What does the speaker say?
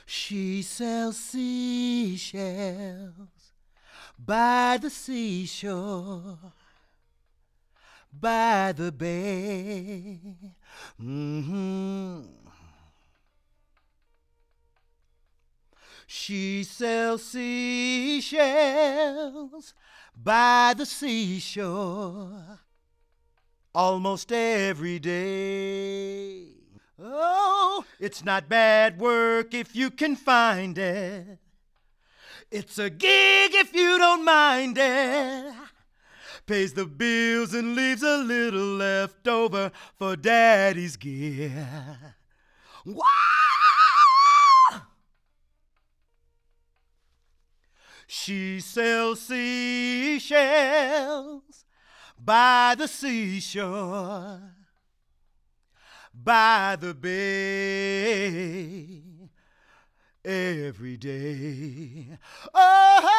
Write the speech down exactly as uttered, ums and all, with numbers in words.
She sells seashells by the seashore, by the bay. Mm-hmm. She sells seashells by the seashore almost every day. Oh, it's not bad work if you can find it. It's a gig if you don't mind it. Pays the bills and leaves a little left over for daddy's gear. Wow! She sells seashells by the seashore, by the bay, every day. Oh,